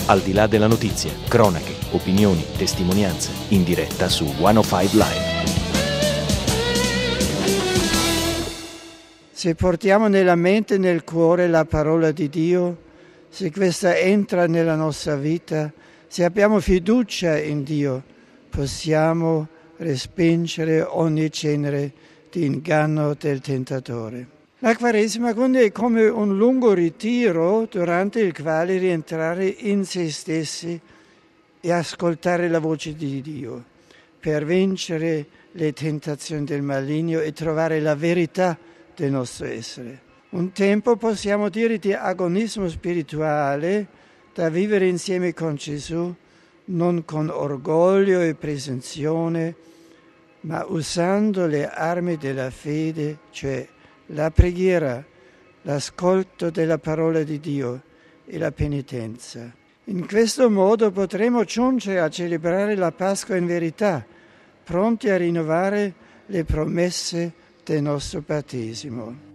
Al di là della notizia, cronache, opinioni, testimonianze, in diretta su 105 Live. Se portiamo nella mente e nel cuore la parola di Dio, se questa entra nella nostra vita, se abbiamo fiducia in Dio, possiamo respingere ogni genere di inganno del tentatore. La Quaresima quindi è come un lungo ritiro durante il quale rientrare in se stessi e ascoltare la voce di Dio per vincere le tentazioni del maligno e trovare la verità del nostro essere. Un tempo, possiamo dire, di agonismo spirituale da vivere insieme con Gesù, non con orgoglio e presunzione, ma usando le armi della fede, cioè la preghiera, l'ascolto della parola di Dio e la penitenza. In questo modo potremo giungere a celebrare la Pasqua in verità, pronti a rinnovare le promesse del nostro battesimo.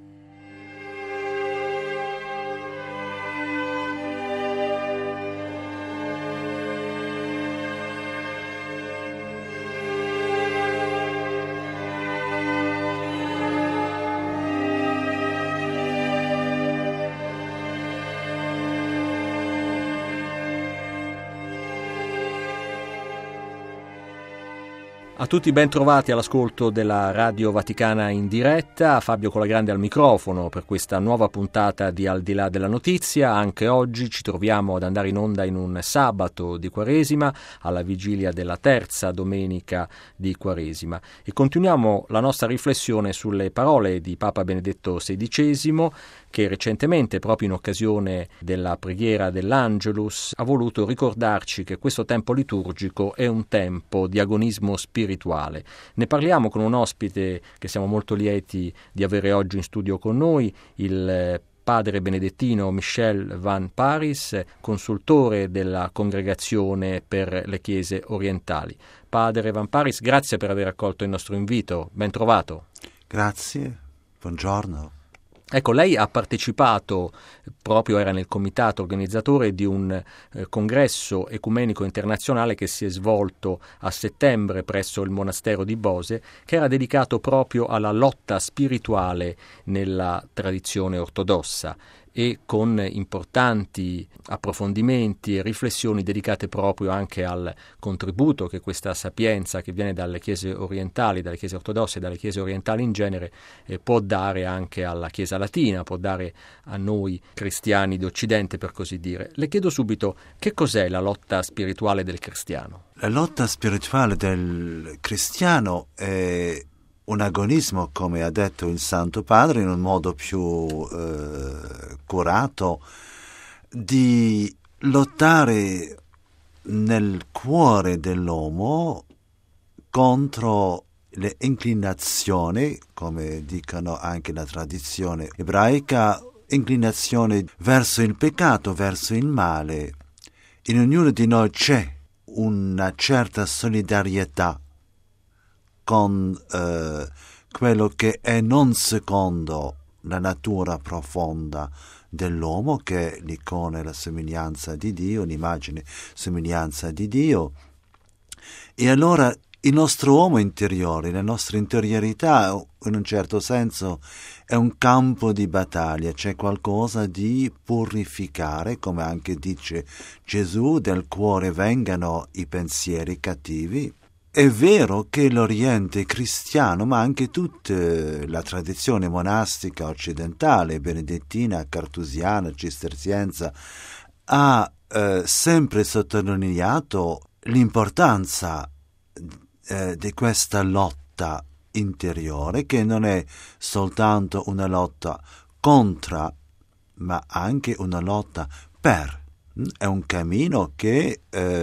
A tutti ben trovati all'ascolto della Radio Vaticana in diretta, Fabio Colagrande al microfono per questa nuova puntata di Al di là della notizia. Anche oggi ci troviamo ad andare in onda in un sabato di Quaresima, alla vigilia della terza domenica di Quaresima, e continuiamo la nostra riflessione sulle parole di Papa Benedetto XVI, che recentemente, proprio in occasione della preghiera dell'Angelus, ha voluto ricordarci che questo tempo liturgico è un tempo di agonismo spirituale. Ne parliamo con un ospite che siamo molto lieti di avere oggi in studio con noi, il padre benedettino Michel Van Paris, consultore della Congregazione per le Chiese Orientali. Padre Van Paris, grazie per aver accolto il nostro invito, ben trovato. Grazie, buongiorno. Ecco, lei ha partecipato, proprio era nel comitato organizzatore di un congresso ecumenico internazionale che si è svolto a settembre presso il monastero di Bose, che era dedicato proprio alla lotta spirituale nella tradizione ortodossa, e con importanti approfondimenti e riflessioni dedicate proprio anche al contributo che questa sapienza che viene dalle chiese orientali, dalle chiese ortodosse e dalle chiese orientali in genere, può dare anche alla Chiesa latina, può dare a noi cristiani d'Occidente, per così dire. Le chiedo subito, che cos'è la lotta spirituale del cristiano? La lotta spirituale del cristiano è un agonismo, come ha detto il Santo Padre, in un modo più curato, di lottare nel cuore dell'uomo contro le inclinazioni, come dicono anche la tradizione ebraica, inclinazioni verso il peccato, verso il male. In ognuno di noi c'è una certa solidarietà con quello che è non secondo la natura profonda dell'uomo, che è l'icona e la somiglianza di Dio, l'immagine somiglianza di Dio. E allora il nostro uomo interiore, la nostra interiorità, in un certo senso, è un campo di battaglia, c'è qualcosa di purificare, come anche dice Gesù, del cuore vengano i pensieri cattivi. È vero che l'Oriente cristiano, ma anche tutta la tradizione monastica occidentale, benedettina, cartusiana, cistercienza, ha sempre sottolineato l'importanza di questa lotta interiore, che non è soltanto una lotta contro, ma anche una lotta per. È un cammino che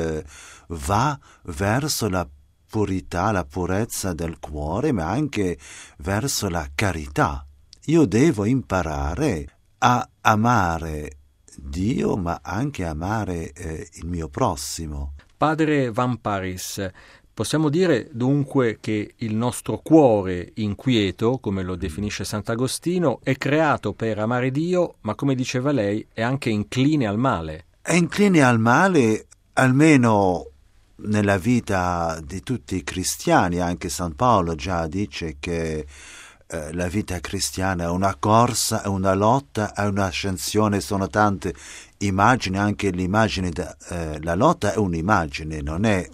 va verso la purità, la purezza del cuore, ma anche verso la carità. Io devo imparare a amare Dio, ma anche amare il mio prossimo. Padre Van Paris, possiamo dire dunque che il nostro cuore inquieto, come lo definisce Sant'Agostino, è creato per amare Dio, ma come diceva lei, è anche incline al male. è incline al male, almeno nella vita di tutti i cristiani. Anche San Paolo già dice che la vita cristiana è una corsa, è una lotta, è un'ascensione, sono tante immagini, anche l'immagine, la lotta è un'immagine, non è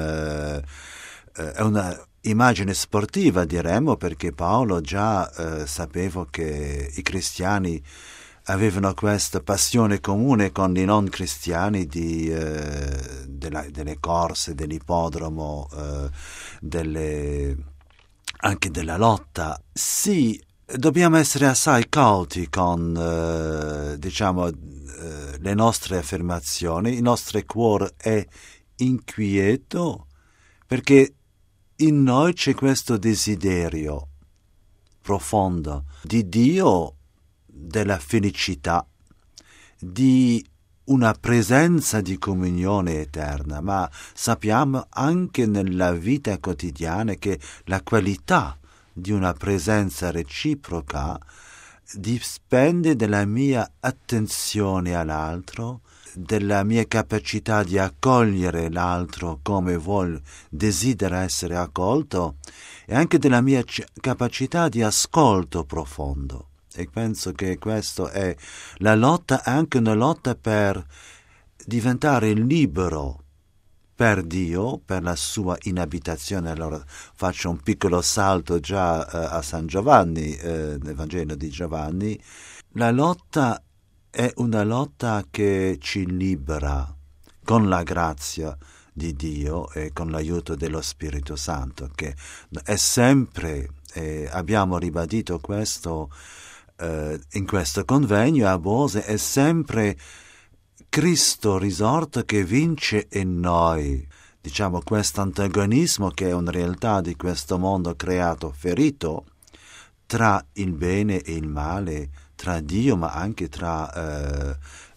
è una immagine sportiva, diremmo, perché Paolo già sapeva che i cristiani avevano questa passione comune con i non cristiani delle corse, dell'ippodromo, anche della lotta. Sì, dobbiamo essere assai cauti con le nostre affermazioni. Il nostro cuore è inquieto perché in noi c'è questo desiderio profondo di Dio, della felicità, di una presenza di comunione eterna, ma sappiamo anche nella vita quotidiana che la qualità di una presenza reciproca dipende dalla mia attenzione all'altro, della mia capacità di accogliere l'altro come desidera essere accolto, e anche della mia capacità di ascolto profondo. E penso che questo è la lotta, è anche una lotta per diventare libero per Dio, per la sua inabitazione. Allora faccio un piccolo salto già a San Giovanni, nel Vangelo di Giovanni. La lotta è una lotta che ci libera con la grazia di Dio e con l'aiuto dello Spirito Santo, che è sempre, abbiamo ribadito questo in questo convegno a Bose, è sempre Cristo risorto che vince in noi. Diciamo, questo antagonismo che è una realtà di questo mondo creato, ferito, tra il bene e il male, tra Dio ma anche tra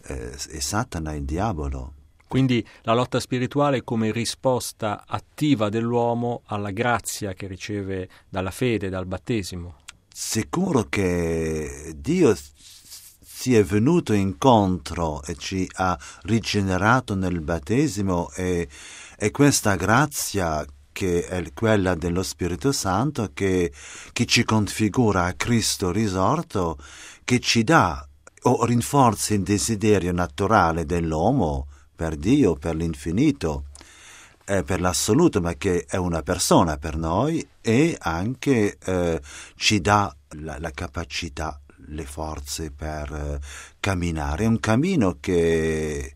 Satana e il diavolo. Quindi la lotta spirituale come risposta attiva dell'uomo alla grazia che riceve dalla fede, dal battesimo. Sicuro che Dio si è venuto incontro e ci ha rigenerato nel battesimo, e questa grazia che è quella dello Spirito Santo che ci configura a Cristo risorto, che ci dà o rinforza il desiderio naturale dell'uomo per Dio, per l'infinito, per l'assoluto, ma che è una persona per noi, e anche ci dà la capacità, le forze per camminare. È un cammino che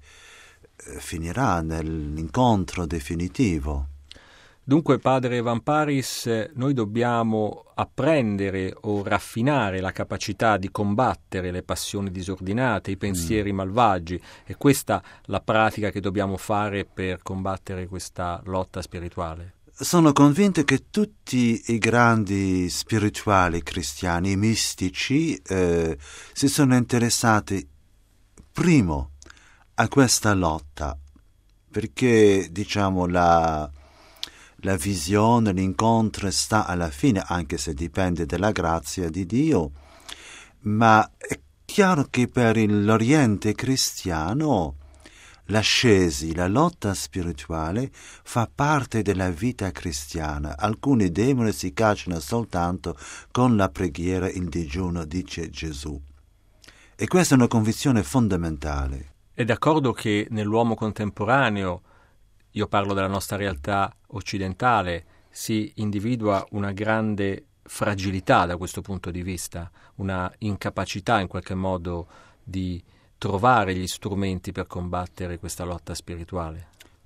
finirà nell'incontro definitivo. Dunque, padre Vamparis, noi dobbiamo apprendere o raffinare la capacità di combattere le passioni disordinate, i pensieri malvagi. È questa la pratica che dobbiamo fare per combattere questa lotta spirituale? Sono convinto che tutti i grandi spirituali cristiani, mistici, si sono interessati primo a questa lotta, perché diciamo la visione, l'incontro sta alla fine, anche se dipende dalla grazia di Dio, ma è chiaro che per l'Oriente cristiano l'ascesi, la lotta spirituale, fa parte della vita cristiana. Alcuni demoni si cacciano soltanto con la preghiera, il digiuno, dice Gesù. E questa è una convinzione fondamentale. È d'accordo che nell'uomo contemporaneo, io parlo della nostra realtà occidentale, si individua una grande fragilità da questo punto di vista, una incapacità in qualche modo di trovare gli strumenti per combattere questa lotta spirituale?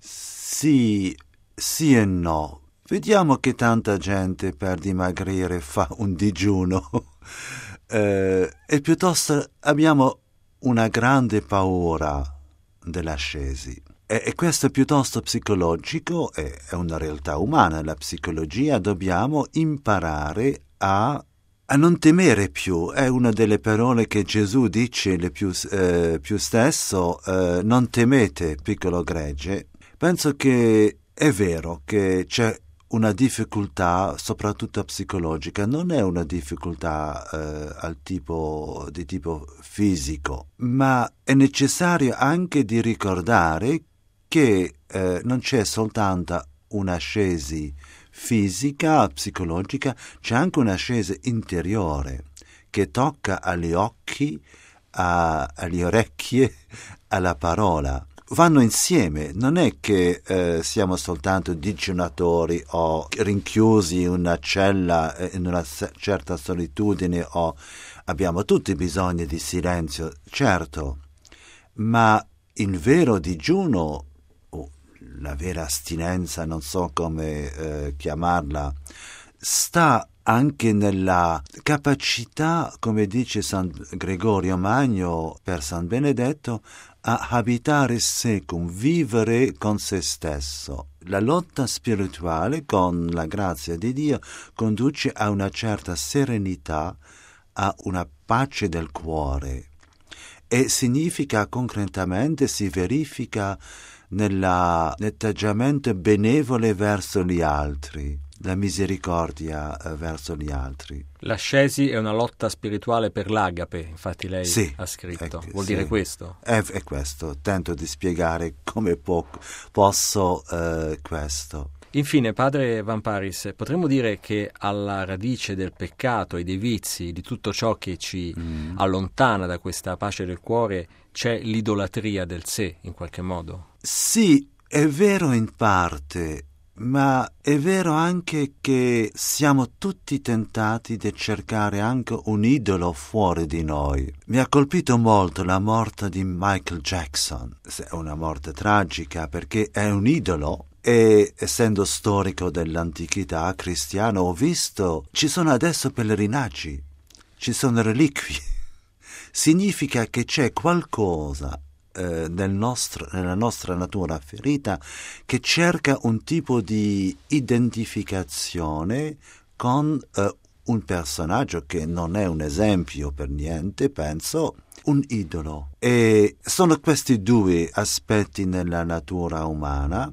Sì e no. Vediamo che tanta gente per dimagrire fa un digiuno e piuttosto abbiamo una grande paura dell'ascesi. E questo è piuttosto psicologico, è una realtà umana. La psicologia, dobbiamo imparare a non temere più. È una delle parole che Gesù dice più spesso, non temete, piccolo gregge. Penso che è vero che c'è una difficoltà soprattutto psicologica, non è una difficoltà di tipo fisico, ma è necessario anche di ricordare che non c'è soltanto un'ascesi fisica, psicologica, c'è anche un'ascesi interiore che tocca agli occhi, alle orecchie, alla parola. Vanno insieme, non è che siamo soltanto digiunatori o rinchiusi in una cella in una certa solitudine o abbiamo tutti bisogno di silenzio, certo, ma il vero digiuno, la vera astinenza, non so come chiamarla, sta anche nella capacità, come dice San Gregorio Magno per San Benedetto, a abitare secum, vivere con se stesso. La lotta spirituale, con la grazia di Dio, conduce a una certa serenità, a una pace del cuore e significa concretamente, si verifica nell'atteggiamento benevole verso gli altri, la misericordia verso gli altri. L'ascesi è una lotta spirituale per l'agape, infatti lei ha scritto. Vuol dire questo? È questo, tento di spiegare come posso questo. Infine, padre Vamparis, potremmo dire che alla radice del peccato e dei vizi, di tutto ciò che ci allontana da questa pace del cuore, c'è l'idolatria del sé, in qualche modo? Sì, è vero in parte, ma è vero anche che siamo tutti tentati di cercare anche un idolo fuori di noi. Mi ha colpito molto la morte di Michael Jackson. È una morte tragica perché è un idolo. E essendo storico dell'antichità cristiano ho visto, ci sono adesso pellegrinaggi, ci sono reliquie. Significa che c'è qualcosa nella nostra natura ferita che cerca un tipo di identificazione con un personaggio che non è un esempio per niente, penso, un idolo. E sono questi due aspetti nella natura umana.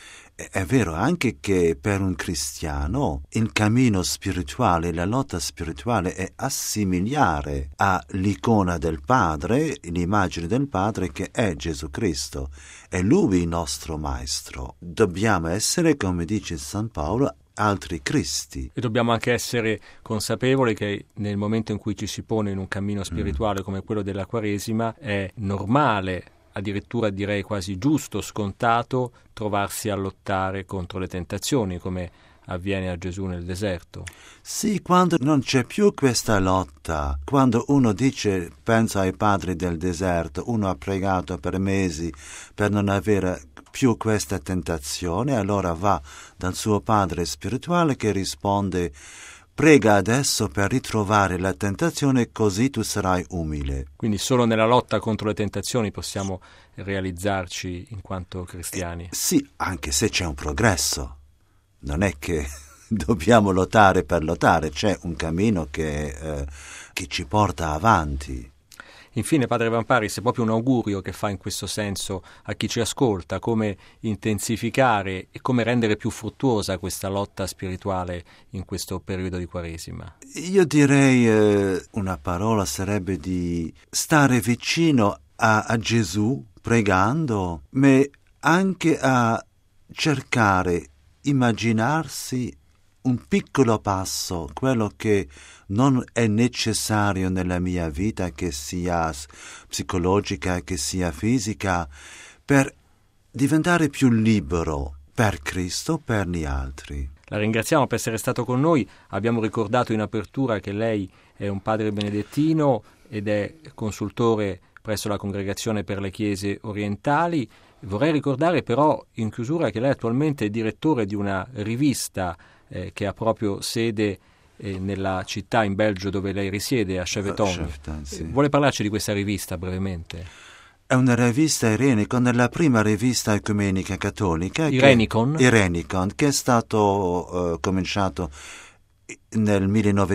È vero anche che per un cristiano il cammino spirituale, la lotta spirituale è assimilare all'icona del Padre, l'immagine del Padre che è Gesù Cristo. È Lui il nostro Maestro. Dobbiamo essere, come dice San Paolo, altri Cristi. E dobbiamo anche essere consapevoli che nel momento in cui ci si pone in un cammino spirituale come quello della Quaresima è normale, addirittura direi quasi giusto, scontato, trovarsi a lottare contro le tentazioni, come avviene a Gesù nel deserto. Sì, quando non c'è più questa lotta, quando uno dice, pensa ai padri del deserto, uno ha pregato per mesi per non avere più questa tentazione, allora va dal suo padre spirituale che risponde: prega adesso per ritrovare la tentazione, così tu sarai umile. Quindi solo nella lotta contro le tentazioni possiamo realizzarci in quanto cristiani. Sì, anche se c'è un progresso. Non è che dobbiamo lottare per lottare, c'è un cammino che ci porta avanti. Infine, padre Vamparis, è proprio un augurio che fa in questo senso a chi ci ascolta, come intensificare e come rendere più fruttuosa questa lotta spirituale in questo periodo di Quaresima. Io direi una parola sarebbe di stare vicino a Gesù pregando, ma anche a cercare, immaginarsi un piccolo passo, quello che non è necessario nella mia vita, che sia psicologica, che sia fisica, per diventare più libero per Cristo, per gli altri. La ringraziamo per essere stato con noi. Abbiamo ricordato in apertura che lei è un padre benedettino ed è consultore presso la Congregazione per le Chiese Orientali. Vorrei ricordare però in chiusura che lei attualmente è direttore di una rivista che ha proprio sede nella città in Belgio dove lei risiede, a Cheveton. Sì. Vuole parlarci di questa rivista brevemente? È una rivista Irenicon, è la prima rivista ecumenica cattolica. Irenicon? Irenicon, che è stato cominciato nel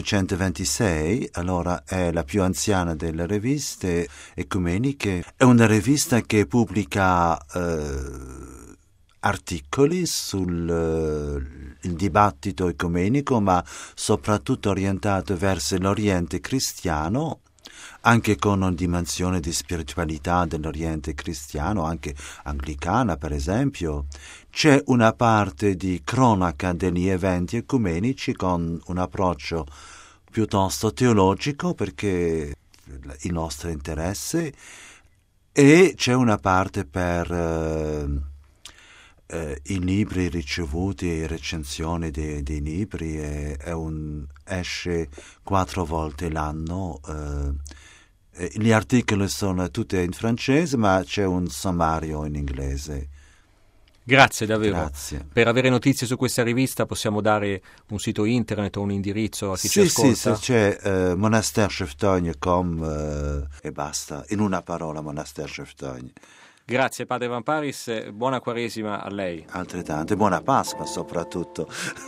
1926, allora è la più anziana delle riviste ecumeniche. È una rivista che pubblica articoli sul il dibattito ecumenico, ma soprattutto orientato verso l'Oriente cristiano, anche con una dimensione di spiritualità dell'Oriente cristiano, anche anglicana per esempio. C'è una parte di cronaca degli eventi ecumenici con un approccio piuttosto teologico, perché il nostro interesse, e c'è una parte per i libri ricevuti, recensioni dei libri, esce 4 volte l'anno. Gli articoli sono tutti in francese, ma c'è un sommario in inglese. Grazie davvero. Grazie. Per avere notizie su questa rivista possiamo dare un sito internet o un indirizzo a chi ci ascolta? Sì, c'è monasterecheftogne.com e basta, in una parola, Monasterecheftogne. Grazie Padre Vamparis, buona Quaresima a lei. Altrettanto, e buona Pasqua soprattutto.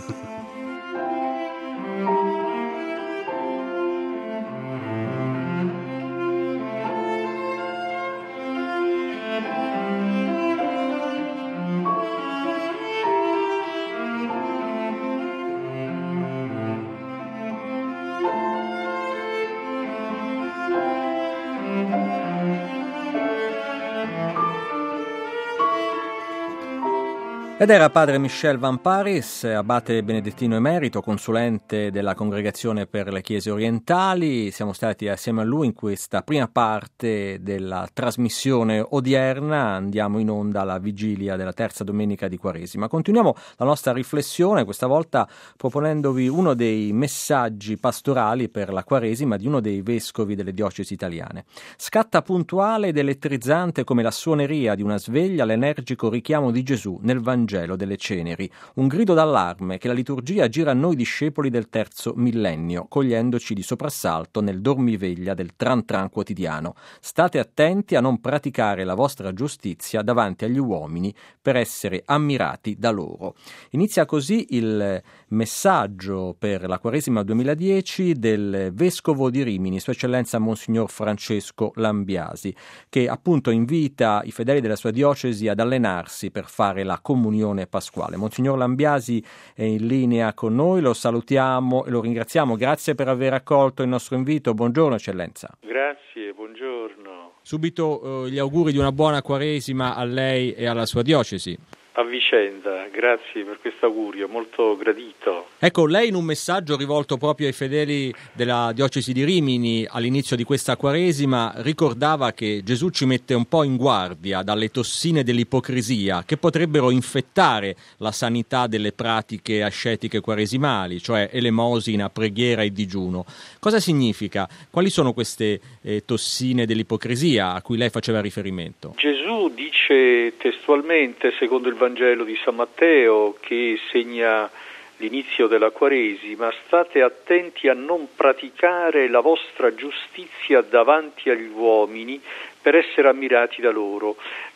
Ed era padre Michel Vamparis, abate benedettino emerito, consulente della Congregazione per le Chiese Orientali. Siamo stati assieme a lui in questa prima parte della trasmissione odierna. Andiamo in onda alla vigilia della terza domenica di Quaresima. Continuiamo la nostra riflessione, questa volta proponendovi uno dei messaggi pastorali per la Quaresima di uno dei vescovi delle diocesi italiane. Scatta puntuale ed elettrizzante come la suoneria di una sveglia l'energico richiamo di Gesù nel Vangelo delle Ceneri, un grido d'allarme che la liturgia gira a noi discepoli del terzo millennio, cogliendoci di soprassalto nel dormiveglia del tran tran quotidiano. State attenti a non praticare la vostra giustizia davanti agli uomini per essere ammirati da loro. Inizia così il messaggio per la Quaresima 2010 del Vescovo di Rimini, Sua Eccellenza Monsignor Francesco Lambiasi, che appunto invita i fedeli della sua diocesi ad allenarsi per fare la comunione pasquale. Monsignor Lambiasi è in linea con noi, lo salutiamo e lo ringraziamo. Grazie per aver accolto il nostro invito. Buongiorno Eccellenza. Grazie, buongiorno. Subito gli auguri di una buona Quaresima a lei e alla sua diocesi. A vicenda, grazie per questo augurio, molto gradito. Ecco, lei in un messaggio rivolto proprio ai fedeli della diocesi di Rimini all'inizio di questa Quaresima ricordava che Gesù ci mette un po' in guardia dalle tossine dell'ipocrisia che potrebbero infettare la sanità delle pratiche ascetiche quaresimali, cioè elemosina, preghiera e digiuno. Cosa significa? Quali sono queste tossine dell'ipocrisia a cui lei faceva riferimento? Gesù dice testualmente, secondo il Vangelo di San Matteo, che segna l'inizio della Quaresima: state attenti a non praticare la vostra giustizia davanti agli uomini per essere ammirati da loro.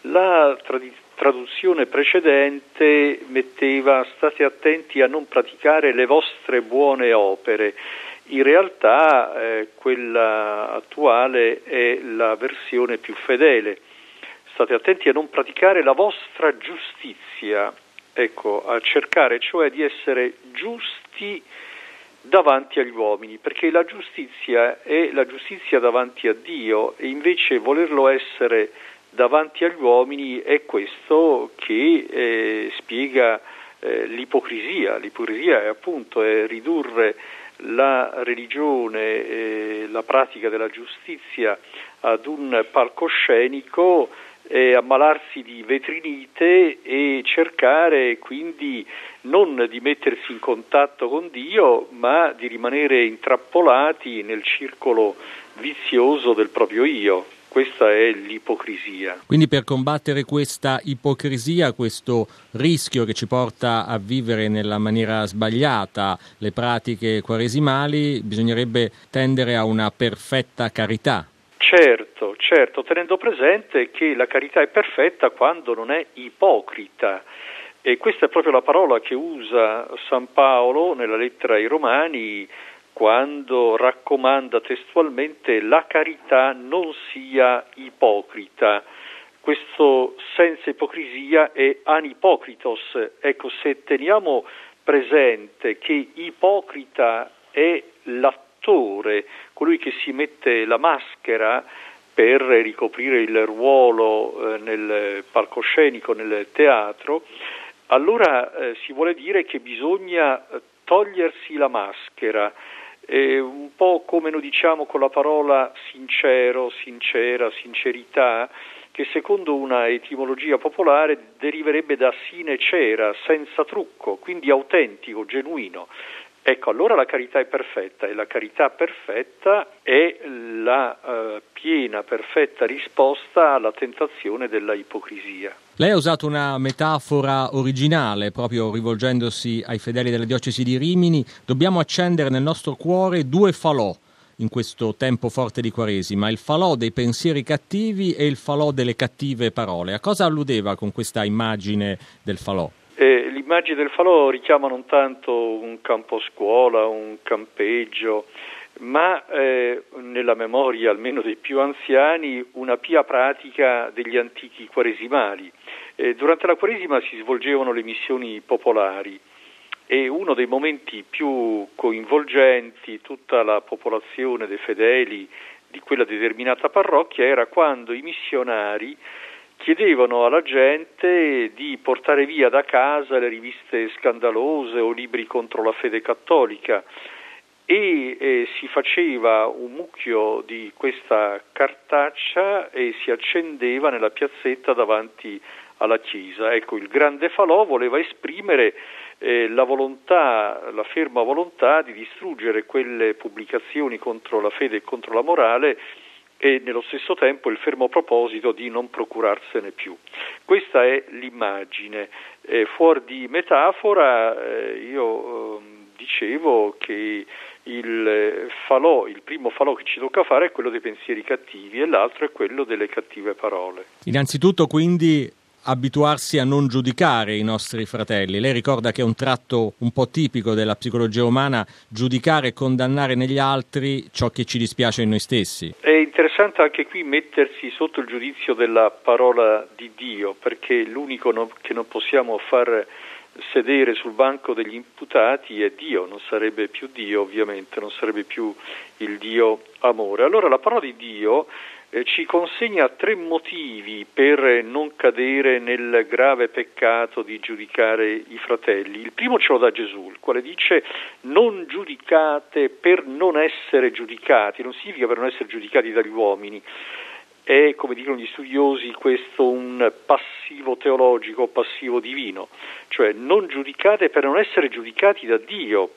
La traduzione precedente metteva: state attenti a non praticare le vostre buone opere. In realtà quella attuale è la versione più fedele. State attenti a non praticare la vostra giustizia, ecco, a cercare cioè di essere giusti davanti agli uomini, perché la giustizia è la giustizia davanti a Dio e invece volerlo essere davanti agli uomini è questo che spiega l'ipocrisia. L'ipocrisia è appunto ridurre la religione, la pratica della giustizia ad un palcoscenico, ammalarsi di vetrinite e cercare quindi non di mettersi in contatto con Dio, ma di rimanere intrappolati nel circolo vizioso del proprio io. Questa è l'ipocrisia. Quindi per combattere questa ipocrisia, questo rischio che ci porta a vivere nella maniera sbagliata le pratiche quaresimali, bisognerebbe tendere a una perfetta carità. Certo, tenendo presente che la carità è perfetta quando non è ipocrita. E questa è proprio la parola che usa San Paolo nella lettera ai Romani, quando raccomanda testualmente: la carità non sia ipocrita. questo senza ipocrisia è anipokritos. Ecco, se teniamo presente che ipocrita è l'attore, colui che si mette la maschera per ricoprire il ruolo nel palcoscenico, nel teatro, allora si vuole dire che bisogna togliersi la maschera, un po' come noi diciamo con la parola sincero, sincera, sincerità, che secondo una etimologia popolare deriverebbe da sine cera, senza trucco, quindi autentico, genuino. Ecco, allora la carità è perfetta, e la carità perfetta è la piena, perfetta risposta alla tentazione della ipocrisia. Lei ha usato una metafora originale, proprio rivolgendosi ai fedeli della diocesi di Rimini. Dobbiamo accendere nel nostro cuore 2 falò in questo tempo forte di Quaresima, il falò dei pensieri cattivi e il falò delle cattive parole. A cosa alludeva con questa immagine del falò? L'immagine del falò richiama non tanto un campo scuola, un campeggio, ma nella memoria almeno dei più anziani una pia pratica degli antichi quaresimali. Durante la Quaresima si svolgevano le missioni popolari e uno dei momenti più coinvolgenti tutta la popolazione dei fedeli di quella determinata parrocchia era quando i missionari chiedevano alla gente di portare via da casa le riviste scandalose o libri contro la fede cattolica e si faceva un mucchio di questa cartaccia e si accendeva nella piazzetta davanti alla chiesa. Ecco, il grande falò voleva esprimere la volontà, la ferma volontà di distruggere quelle pubblicazioni contro la fede e contro la morale e nello stesso tempo il fermo proposito di non procurarsene più. Questa è l'immagine. Fuori di metafora io dicevo che il primo falò che ci tocca fare è quello dei pensieri cattivi e l'altro è quello delle cattive parole. Innanzitutto quindi abituarsi a non giudicare i nostri fratelli. Lei ricorda che è un tratto un po' tipico della psicologia umana giudicare e condannare negli altri ciò che ci dispiace in noi stessi. È interessante anche qui mettersi sotto il giudizio della parola di Dio, perché l'unico che non possiamo far sedere sul banco degli imputati è Dio, non sarebbe più Dio ovviamente, non sarebbe più il Dio amore. Allora la parola di Dio ci consegna 3 motivi per non cadere nel grave peccato di giudicare i fratelli. Il primo ce lo dà Gesù, il quale dice non giudicate per non essere giudicati, non significa per non essere giudicati dagli uomini. È, come dicono gli studiosi, questo un passivo teologico, passivo divino, cioè non giudicate per non essere giudicati da Dio,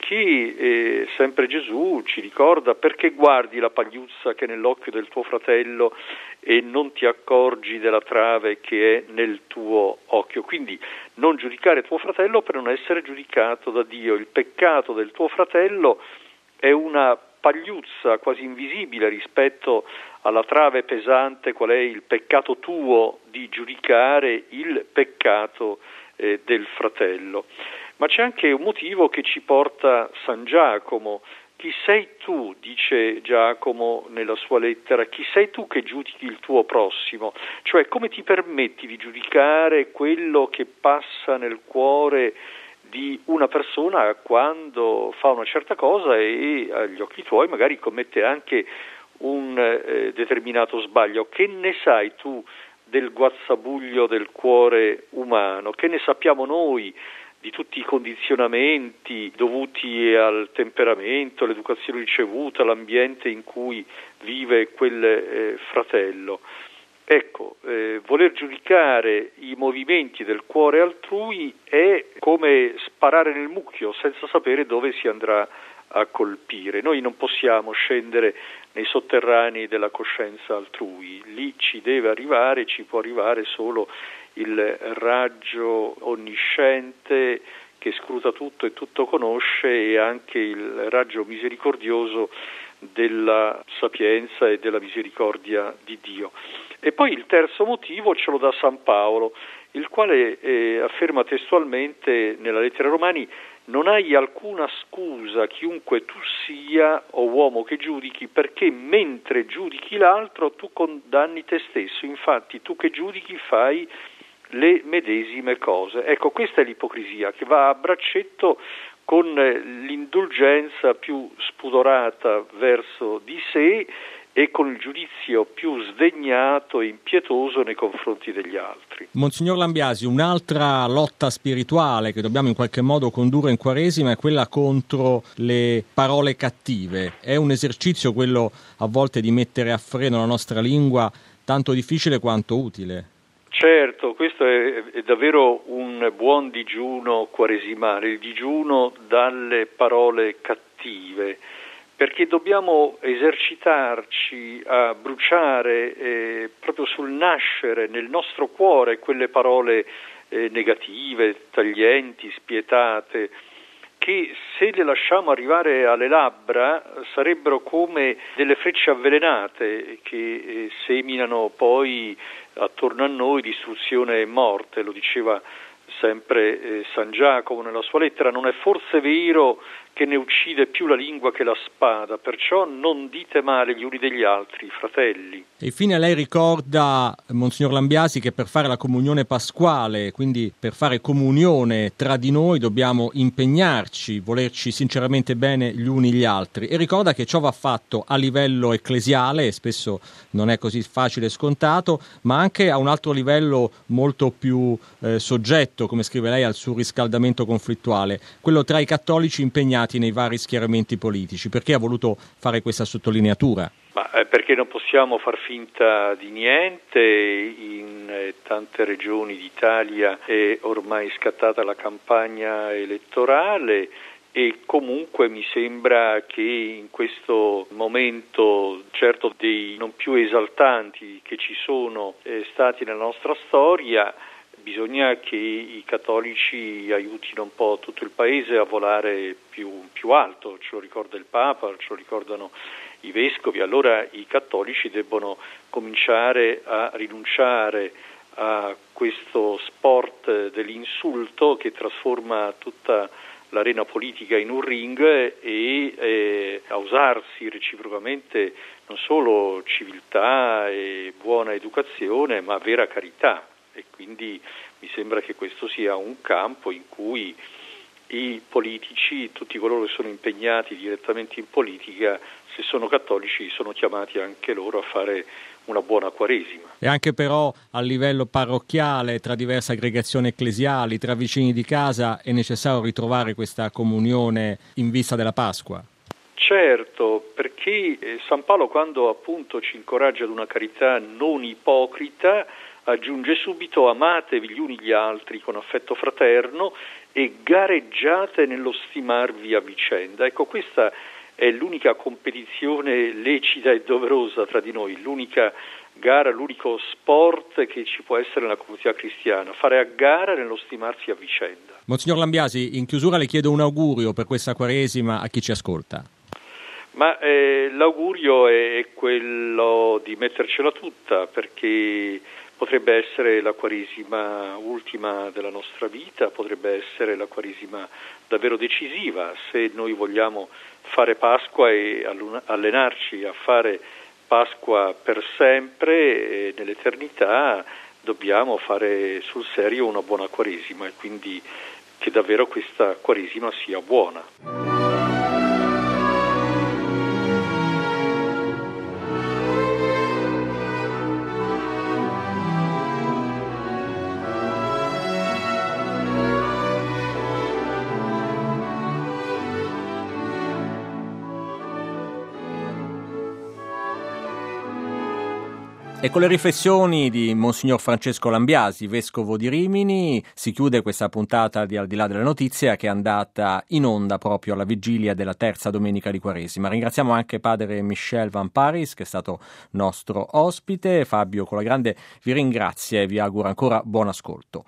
perché sempre Gesù ci ricorda perché guardi la pagliuzza che è nell'occhio del tuo fratello e non ti accorgi della trave che è nel tuo occhio. Quindi non giudicare tuo fratello per non essere giudicato da Dio. Il peccato del tuo fratello è una pagliuzza quasi invisibile rispetto alla trave pesante qual è il peccato tuo di giudicare il peccato del fratello. Ma c'è anche un motivo che ci porta San Giacomo. Chi sei tu, dice Giacomo nella sua lettera, chi sei tu che giudichi il tuo prossimo? Cioè come ti permetti di giudicare quello che passa nel cuore di una persona quando fa una certa cosa e agli occhi tuoi magari commette anche un determinato sbaglio? Che ne sai tu del guazzabuglio del cuore umano? Che ne sappiamo noi di tutti i condizionamenti dovuti al temperamento, all'educazione ricevuta, all'ambiente in cui vive quel fratello? Ecco, voler giudicare i movimenti del cuore altrui è come sparare nel mucchio senza sapere dove si andrà a colpire. Noi non possiamo scendere nei sotterranei della coscienza altrui, lì ci può arrivare solo il raggio onnisciente che scruta tutto e tutto conosce e anche il raggio misericordioso della sapienza e della misericordia di Dio. E poi il terzo motivo ce lo dà San Paolo, il quale afferma testualmente nella lettera ai Romani non hai alcuna scusa, chiunque tu sia o uomo che giudichi, perché mentre giudichi l'altro tu condanni te stesso. Infatti tu che giudichi fai le medesime cose. Ecco, questa è l'ipocrisia che va a braccetto con l'indulgenza più spudorata verso di sé e con il giudizio più sdegnato e impietoso nei confronti degli altri. Monsignor Lambiasi, un'altra lotta spirituale che dobbiamo in qualche modo condurre in Quaresima è quella contro le parole cattive. È un esercizio quello a volte di mettere a freno la nostra lingua, tanto difficile quanto utile. Certo, questo è davvero un buon digiuno quaresimale, il digiuno dalle parole cattive, perché dobbiamo esercitarci a bruciare proprio sul nascere nel nostro cuore quelle parole negative, taglienti, spietate, che se le lasciamo arrivare alle labbra sarebbero come delle frecce avvelenate che seminano poi attorno a noi distruzione e morte. Lo diceva sempre San Giacomo nella sua lettera: non è forse vero che ne uccide più la lingua che la spada, perciò non dite male gli uni degli altri, fratelli. E infine lei ricorda, Monsignor Lambiasi, che per fare la comunione pasquale, quindi per fare comunione tra di noi, dobbiamo impegnarci, volerci sinceramente bene gli uni gli altri, e ricorda che ciò va fatto a livello ecclesiale, e spesso non è così facile e scontato, ma anche a un altro livello molto più soggetto, come scrive lei, al surriscaldamento conflittuale, quello tra i cattolici impegnati nei vari schieramenti politici. Perché ha voluto fare questa sottolineatura? Perché non possiamo far finta di niente. In tante regioni d'Italia è ormai scattata la campagna elettorale e comunque mi sembra che in questo momento, certo dei non più esaltanti che ci sono stati nella nostra storia, bisogna che i cattolici aiutino un po' tutto il paese a volare più alto. Ce lo ricorda il Papa, ce lo ricordano i vescovi. Allora i cattolici debbono cominciare a rinunciare a questo sport dell'insulto che trasforma tutta l'arena politica in un ring e a usarsi reciprocamente non solo civiltà e buona educazione, ma vera carità. E quindi mi sembra che questo sia un campo in cui i politici, tutti coloro che sono impegnati direttamente in politica, se sono cattolici, sono chiamati anche loro a fare una buona Quaresima. E anche però a livello parrocchiale, tra diverse aggregazioni ecclesiali, tra vicini di casa, è necessario ritrovare questa comunione in vista della Pasqua. Certo, perché San Paolo, quando appunto ci incoraggia ad una carità non ipocrita, aggiunge subito: amatevi gli uni gli altri con affetto fraterno e gareggiate nello stimarvi a vicenda. Ecco, questa è l'unica competizione lecita e doverosa tra di noi, l'unica gara, l'unico sport che ci può essere nella comunità cristiana, fare a gara nello stimarsi a vicenda. Monsignor Lambiasi, in chiusura le chiedo un augurio per questa Quaresima a chi ci ascolta. Ma l'augurio è quello di mettercela tutta, perché potrebbe essere la Quaresima ultima della nostra vita, potrebbe essere la Quaresima davvero decisiva. Se noi vogliamo fare Pasqua e allenarci a fare Pasqua per sempre e nell'eternità, dobbiamo fare sul serio una buona Quaresima, e quindi che davvero questa Quaresima sia buona. E con le riflessioni di Monsignor Francesco Lambiasi, vescovo di Rimini, si chiude questa puntata di Al di là della notizia, che è andata in onda proprio alla vigilia della terza domenica di Quaresima. Ringraziamo anche padre Michel Van Paris, che è stato nostro ospite. Fabio Colagrande vi ringrazia e vi augura ancora buon ascolto.